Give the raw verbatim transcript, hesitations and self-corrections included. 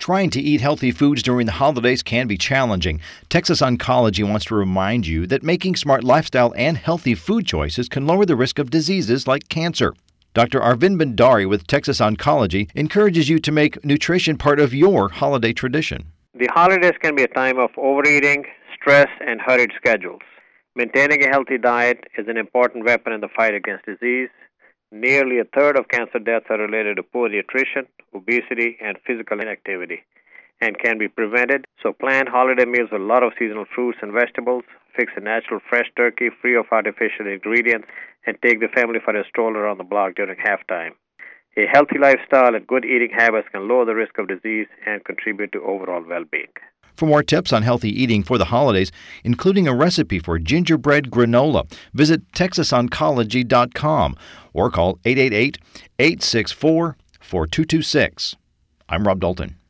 Trying to eat healthy foods during the holidays can be challenging. Texas Oncology wants to remind you that making smart lifestyle and healthy food choices can lower the risk of diseases like cancer. Doctor Arvind Bhandari with Texas Oncology encourages you to make nutrition part of your holiday tradition. The holidays can be a time of overeating, stress, and hurried schedules. Maintaining a healthy diet is an important weapon in the fight against disease. Nearly a third of cancer deaths are related to poor nutrition, obesity, and physical inactivity, and can be prevented. So plan holiday meals with a lot of seasonal fruits and vegetables, fix a natural fresh turkey free of artificial ingredients, and take the family for a stroll around the block during halftime. A healthy lifestyle and good eating habits can lower the risk of disease and contribute to overall well-being. For more tips on healthy eating for the holidays, including a recipe for gingerbread granola, visit texas oncology dot com or call eight eight eight, eight six four, four two two six. I'm Rob Dalton.